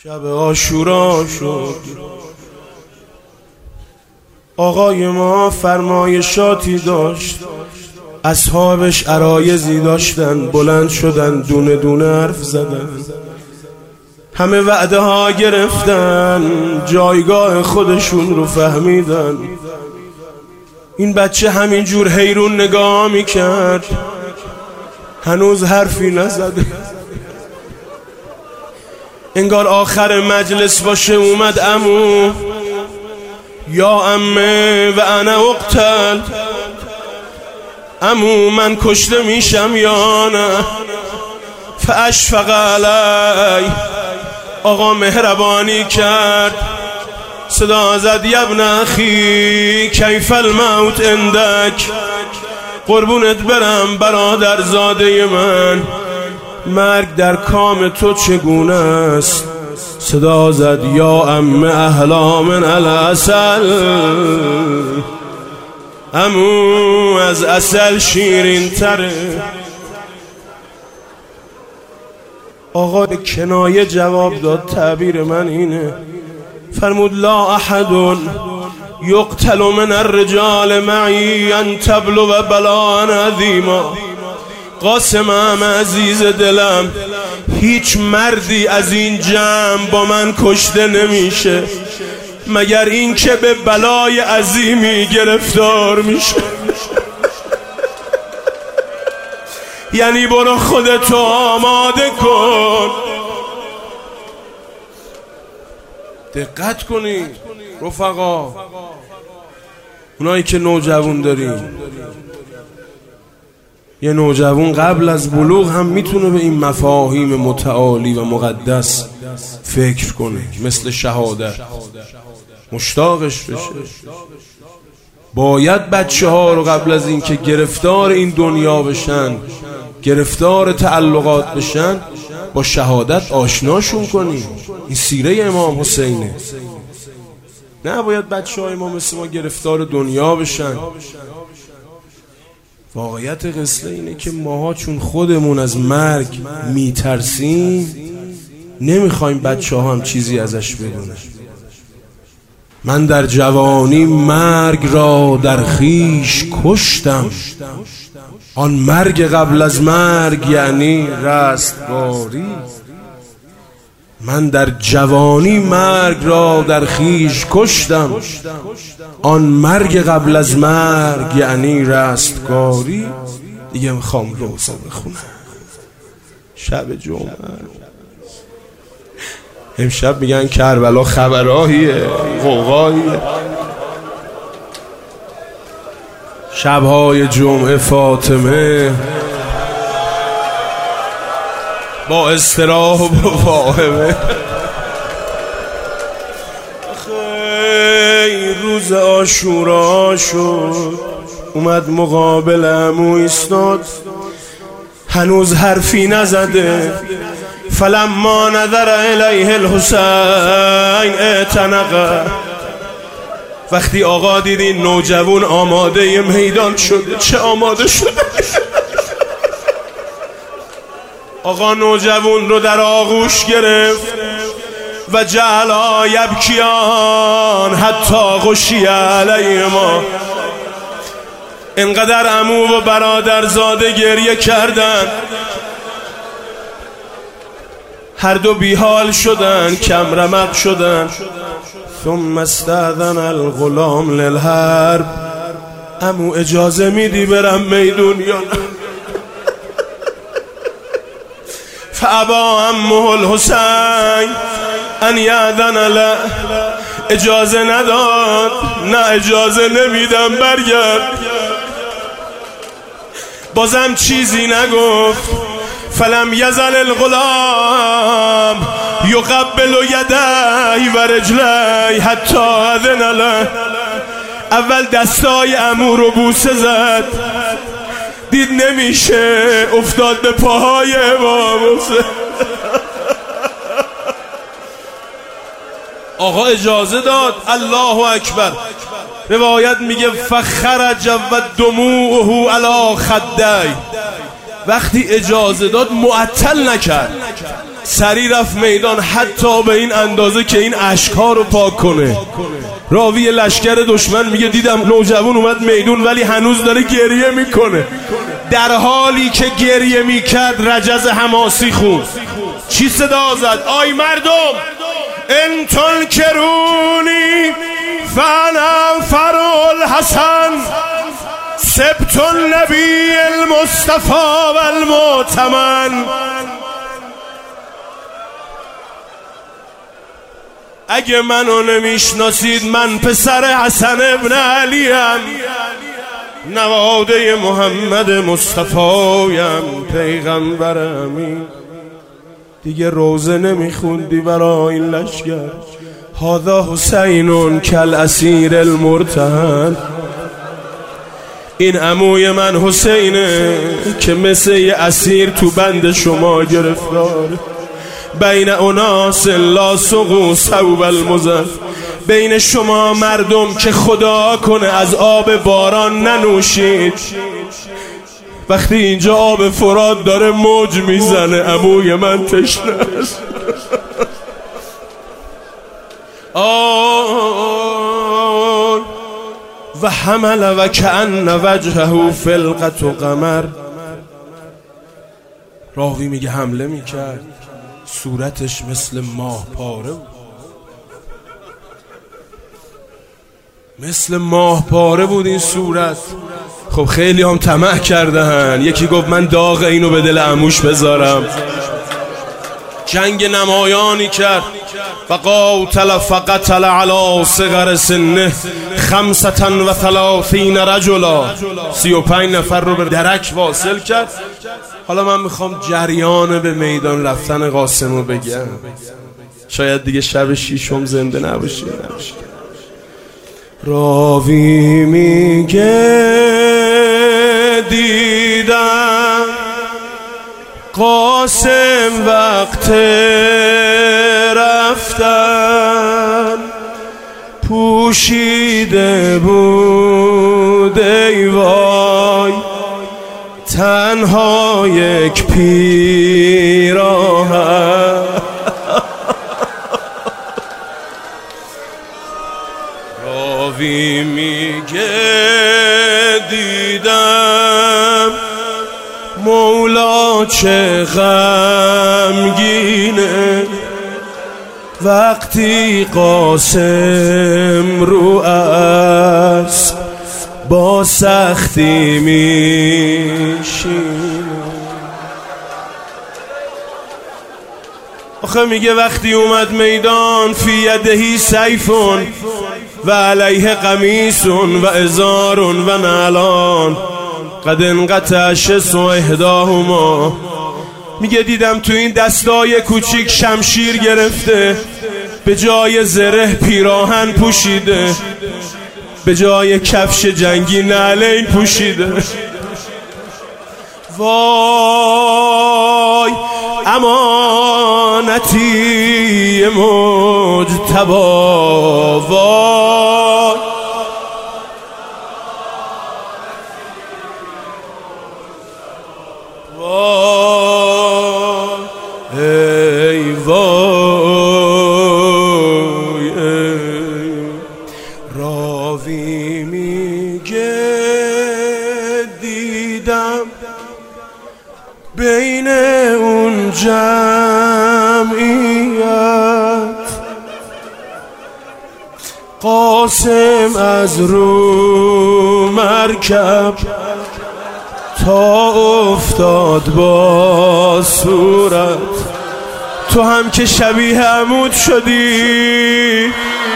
شب عاشورا شد، آقای ما فرمایشاتی داشت، اصحابش عرایضی داشتن، بلند شدن دونه دونه حرف زدن، همه وعده ها گرفتن، جایگاه خودشون رو فهمیدن. این بچه همینجور حیرون نگاه میکرد، هنوز حرفی نزده. انگار آخر مجلس باشه اومد عمو، یا عمه و انا اقتل، عمو من کشته میشم یا نه؟ فاشفق علی، آقا مهربانی کرد، صدا زد یبن اخی کیف الموت عندک، قربونت برم برادر زاده من، مرگ در کام تو چگونه است؟ صدا زد یا ام احلا من العسل، عمو از عسل شیرین تره. آقا به کنایه جواب داد، تعبیر من اینه، فرمود لا احد یقتل من الرجال معی ان تبلغ بلاء عظیما. قاسمم عزیز دلم، هیچ مردی از این جمع با من کشته نمیشه مگر این که به بلای عظیمی گرفتار میشه. یعنی برو خودتو آماده کن. دقت کنی رفقا، اونایی که نوجوان داریم، یه نوجوان قبل از بلوغ هم میتونه به این مفاهیم متعالی و مقدس فکر کنه، مثل شهادت مشتاقش بشه. باید بچه ها رو قبل از این که گرفتار این دنیا بشن، گرفتار تعلقات بشن، با شهادت آشناشون کنیم. این سیره امام حسینه. نه باید بچه های ما مثل ما گرفتار دنیا بشن. واقعیت قصه اینه که ماها چون خودمون از مرگ میترسیم، نمیخوایم بچه ها هم چیزی ازش بدونن. من در جوانی مرگ را در خیش کشتم، آن مرگ قبل از مرگ یعنی رستگاری. من در جوانی مرگ را در خیش کشتم، آن مرگ قبل از مرگ یعنی رستگاری. دیگه میخوام روزه بخونم، شب جمعه. امشب میگن کربلا خبراهیه، غوغاییه. شبهای جمعه فاطمه با استراح و واهمه. خیلی روز عاشورا شد، اومد مقابل عمو ایستاد، هنوز حرفی نزده. فلما نظر الیه الحسین اعتنق، وقتی آقا دیدی نوجوان آماده میدان شده، چه آماده شده؟ آقا نوجوان رو در آغوش گرفت و جعل یبکیان حتی غشی علیهما. انقدر عمو و برادر زاده گریه کردن، هر دو بیحال شدن، کم رمق شدن. ثم استاذن الغلام للحرب، عمو اجازه میدی برم میدون یا نه؟ فابا عمه الحسین ان یأذن له، اجازه نداد، نه اجازه نمیدم برگرد. بازم چیزی نگفت. فلم یزل الغلام یقبل یدی و رجلی حتی اذن له. اول دستای عمو رو بوسه زد، دید نمیشه، افتاد به پاهای امام حسین. آقا اجازه داد. الله اکبر. روایت میگه فخرج و دموعه علی خدی، وقتی اجازه داد معطل نکرد، سری رفت میدان، حتی به این اندازه که این اشک‌ها رو پاک کنه. راوی لشکر دشمن میگه دیدم نوجوان اومد میدون ولی هنوز داره گریه میکنه. در حالی که گریه میکرد رجز حماسی خون. چی صدا زد؟ آی مردم، ان تنکرونی فانا فرع الحسن سبت النبی المصطفى والمؤتمن. اگه منو نمیشناسید، من پسر حسن ابن علیم، نواده محمد مصطفایم، پیغمبرمی. دیگه روزه نمیخوندی برای این لشکر؟ هذا حسین کالاسیر المرتهن. این عموی من حسینه که مثل یه اسیر تو بند شما گرفتاره. بین اناس لا سقوا ثوب المزن، بین شما مردم که خدا کنه از آب باران ننوشید. وقتی اینجا آب فرات داره موج میزنه، عموی من تشنه است. و حمل و کأن وجهه فلقة قمر. راوی میگه حمله میکرد، صورتش مثل ماه پاره بود، مثل ماه پاره بود این صورت. خب خیلی هم طمع کردن. یکی گفت من داغ اینو به دل عموش بذارم. جنگ نمایانی کرد و قاتل فقتل علی صغر سنه 35 رجلا، 35 نفر رو به درک واصل کرد. حالا من میخوام جریان به میدان رفتن قاسم رو بگم، شاید دیگه شب شیشم زنده نباشی. راوی میگه دیدم قاسم وقت رفتن پوشیده بود ای وای تنها یک پیراهن. راوی میگه دیدم مولا چه غمگینه وقتی قاسم رو اسب با سختی میشینه. آخه میگه وقتی اومد میدان فی یدهی سیفون و علیه قمیص و ازار و نعلان قد انقطع شس و احداهما. میگه دیدم تو این دستای کوچیک شمشیر گرفته، به جای زره پیراهن پوشیده، به جای کفش جنگی نعلین پوشیده. وای امانتی مجتبی، وای ای وای ای. راوی میگه دیدم بین اون جمعیت قاسم از رو مرکب تا افتاد با صورت. تو هم که شبیه عمود شدی،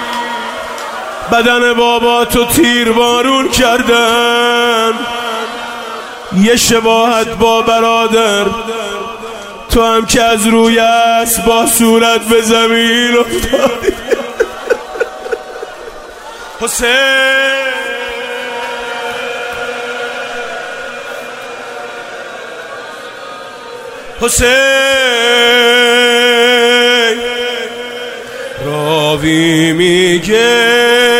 بدن بابا تو تیر بارون کردن، یه شباهت با برادر. تو هم که از روی اسب با صورت به زمین افتادی. حسین حسین. راوی میگه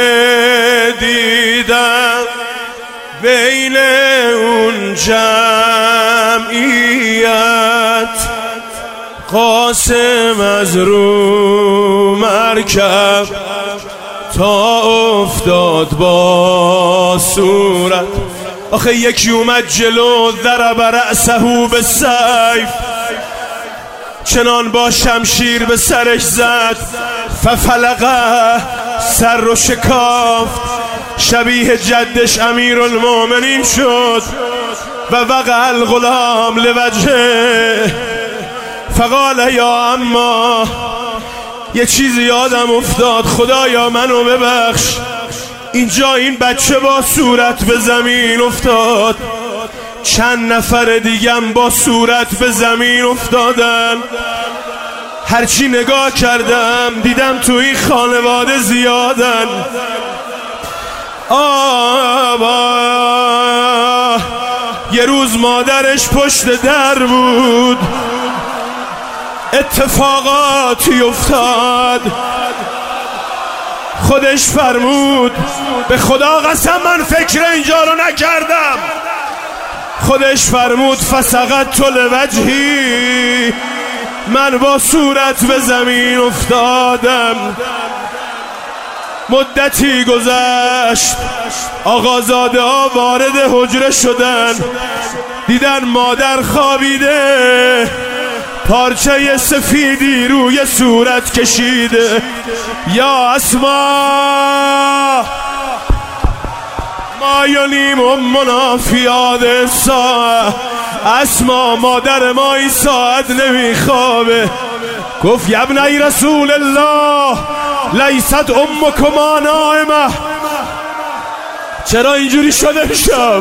دیدم بین اون جمعیت قاسم از رو مرکب تا افتاد با صورت. آخه یکی اومد جلو ضرب رأسه به سیف، چنان با شمشیر به سرش زد، ففلقه سر رو شکافت، شبیه جدش امیرالمومنین شد و وقع الغلام لوجهه فقال یا اما، یه چیزی یادم افتاد، خدایا منو ببخش، اینجا این بچه با صورت به زمین افتاد، چند نفر دیگم با صورت به زمین افتادن. هرچی نگاه کردم دیدم تو این خانواده زیادن. آبا یه روز مادرش پشت در بود، اتفاقاتی افتاد، خودش فرمود، به خدا قسم من فکر اینجا رو نکردم، خودش فرمود فسقط لوجهی، من با صورت به زمین افتادم. مدتی گذشت، آقازاده ها وارد حجره شدن، دیدن مادر خوابیده، پارچه سفیدی روی صورت کشیده. یا اسما ما ینیم امنا فی هذه الساعه، اسما مادر ما این ساعت نمیخوابه. گفت یا ابنی رسول الله لیست امکما نائمه. چرا اینجوری شده شب؟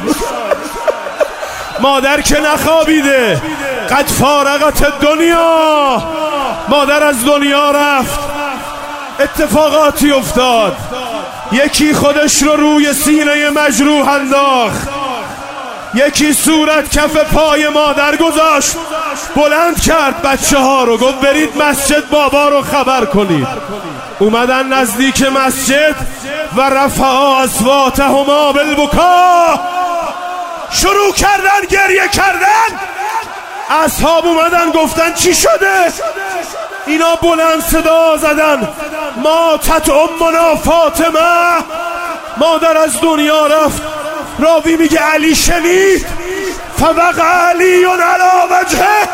مادر که نخوابیده، قد فارغت دنیا، مادر از دنیا رفت. اتفاقاتی افتاد، یکی خودش رو روی سینه مجروح انداخت، یکی صورت کف پای مادر گذاشت، بلند کرد بچه ها رو، گفت برید مسجد بابا رو خبر کنید. اومدن نزدیک مسجد و رفع اصواتهما بالبکا، شروع کردن گریه کردن. اصحاب اومدن گفتن چی شده؟ اینا بلند صدا زدن ماتت امنا فاطمه، مادر از دنیا رفت. راوی میگه علی شنید فوقع علی علی وجهه.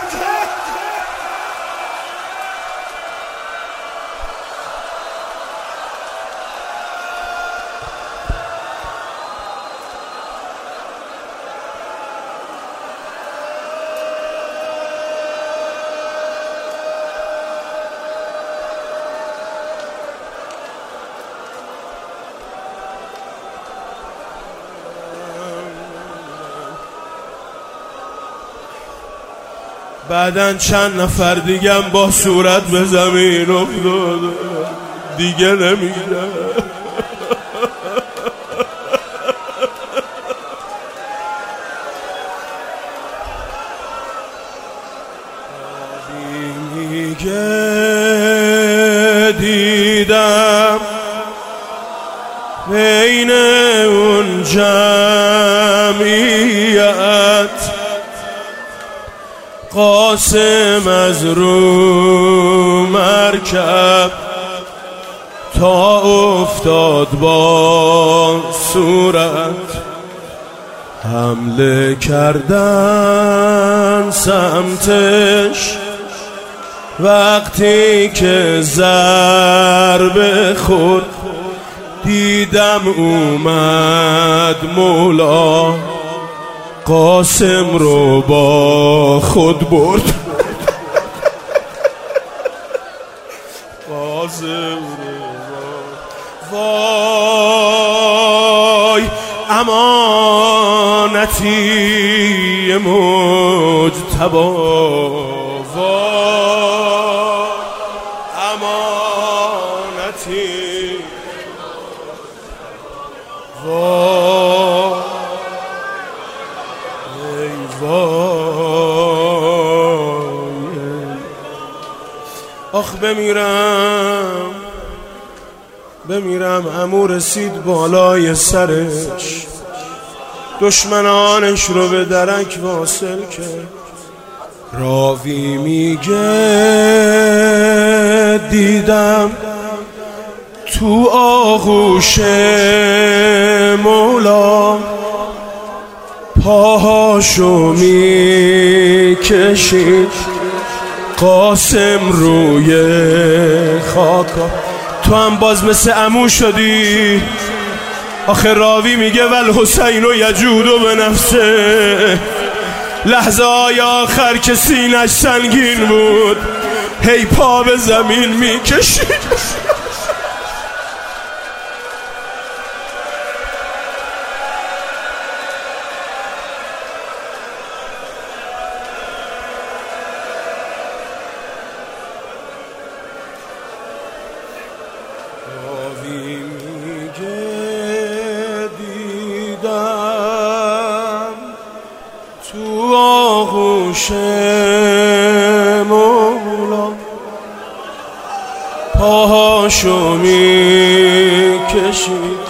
بعدن چند نفر دیگه با صورت به زمین افتاد، دیگه نمیده. دیگه دیدم بین اون جمعیت قاسم از رو مرکب تا افتاد با صورت، حمله کردن سمتش، وقتی که ضربه خورد دیدم اومد مولا قاسم رو با خود برد. قاسم رو وای امانتی مجتبی، وای امانتی، وای آخ بمیرم عمو رسید بالای سرش، دشمنانش رو به درک واصل کرد. راوی میگه دیدم تو آغوش مولا پاهاشو میکشید قاسم روی خاکا. تو هم باز مثل عمو شدی. آخه راوی میگه والحسین و یجود به نفسه، لحظه های آخر که سینش سنگین بود هی پا به زمین میکشید. راوی میگه دیدم تو آغوش مولا پاهاشو میکشید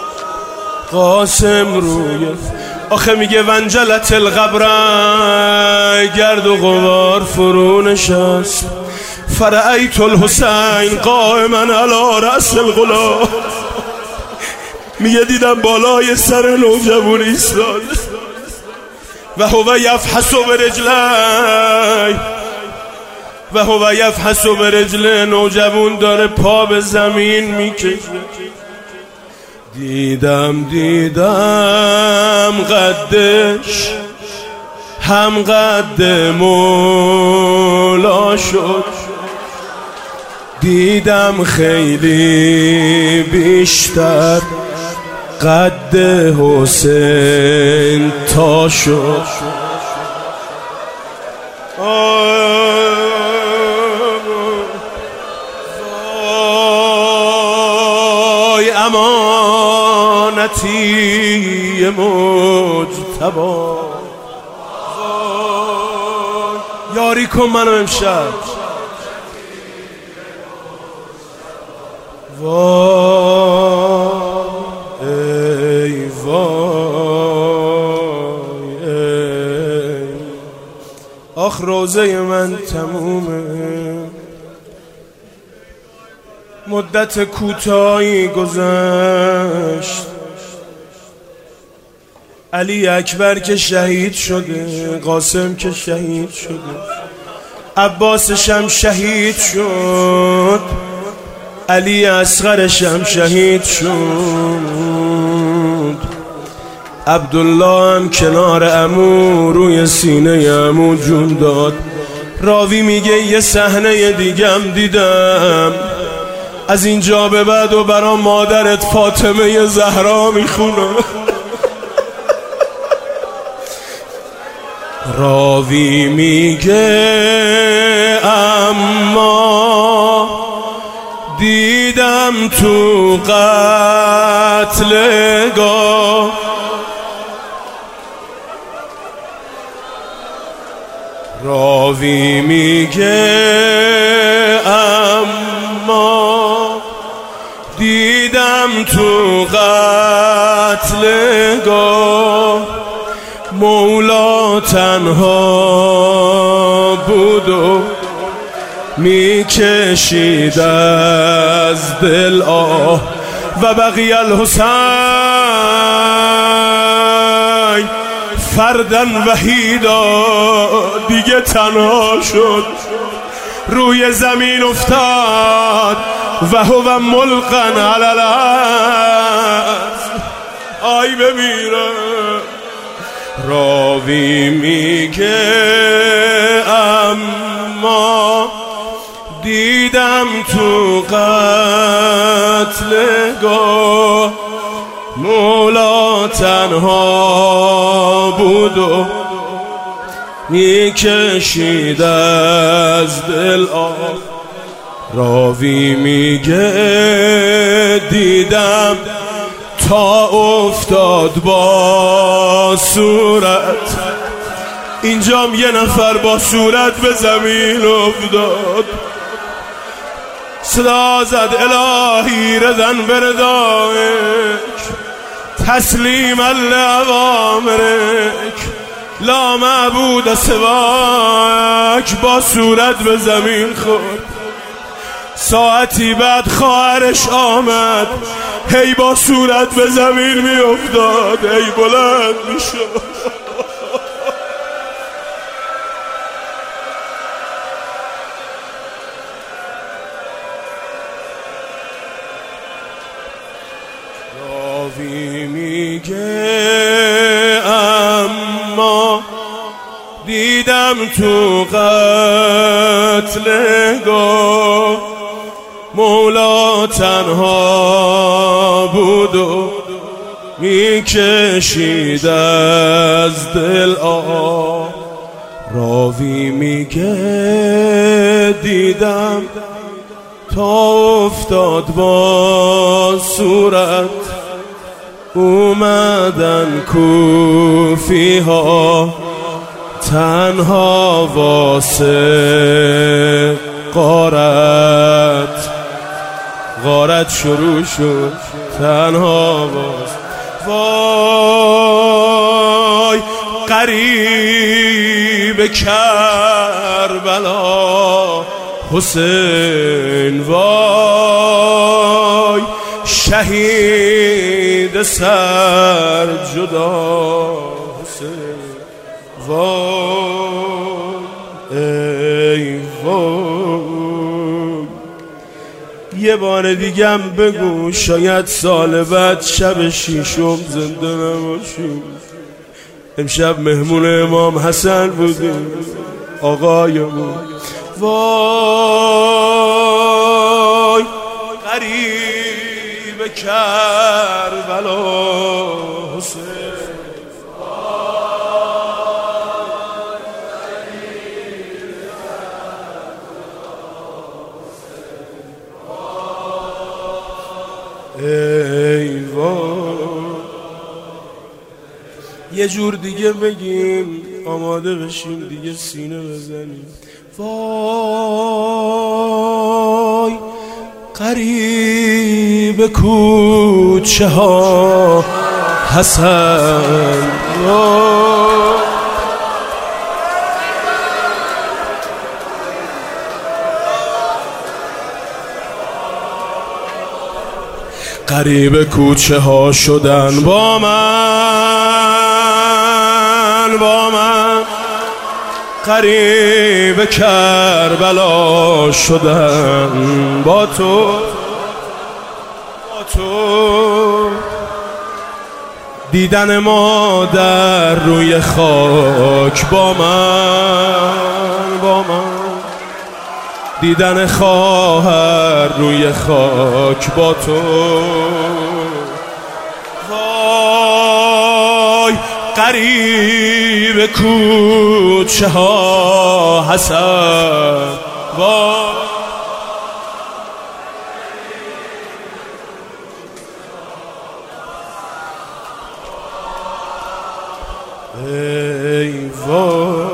قاسم روی. آخه میگه ونجلت القبر، گرد و غبار فرو نشست، فرأیت الحسین قائما علی رأس الغلام. میگه دیدم بالای سر نوجوان ایستاد و هو یفحص برجلی و هو یفحص برجله. نوجوان داره پا به زمین میکشه. دیدم قدش هم قد مولا شد، دیدم خیلی بیشتر قد حسین تا شد. وای امانتی مجتبی، یاری کن منو امشب. وای ای وای ای، آخ روزه من تمومه، مدت کوتاهی گذشت. علی اکبر که شهید شده، قاسم که شهید شده، عباسش هم شهید شد، علی اصغرش هم شهید شد، عبدالله هم کنار عمو روی سینه عمو جون داد. راوی میگه یه صحنه دیگم دیدم، از اینجا به بعد و برا مادرت فاطمه زهرا میخونم. راوی میگه اما دیدم تو قتلگاه راوی میگه اما دیدم تو قتلگاه مولا تنها بود و میکشید از دل آه و بقی الحسین فردن وحیدا. دیگه تنها شد، روی زمین افتاد و هو ملقن علی الارض. آی بمیره. راوی میگه اما دیدم تو قتلگاه مولا تنها بود و میکشید از دل آه. راوی میگه دیدم تا افتاد با صورت، اینجام یه نفر با صورت به زمین افتاد، صدا زد الهی ردن بردایک تسلیما لأوامرک. لا معبود سواک با صورت به زمین خورد. ساعتی بعد خواهرش آمد، هی با صورت به زمین می افتاد، هی بلند می شد. راوی میگه اما دیدم تو قتلگاه مولا تنها بود و میکشید از دل آه. راوی میگه دیدم تا افتاد با صورت، اومدن کوفی ها تنها واسه غارت شروع شد تنها وای قریب کربلا حسین، وای شهید سر جدا حسین، وای ای وای. یه بار دیگم بگو شاید سال بعد شب شیشم زنده نباشیم. امشب مهمون امام حسن بودیم آقایمون. وای قریب کربلا حسین، ای وای. یه جور دیگه بگیم آماده بشیم دیگه سینه بزنیم. وای قریب کوچه ها حسن، قریب کوچه ها شدن با من قریب کربلا شدن با تو دیدن مادر روی خاک با من دیدن خواهر روی خاک با تو. وای قریب کوچه ها حسن، وای ای وای.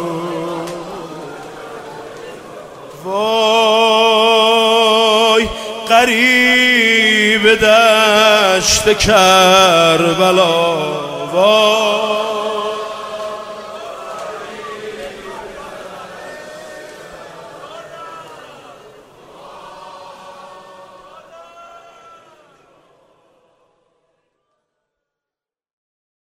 وای قریب دشت کربلا، وای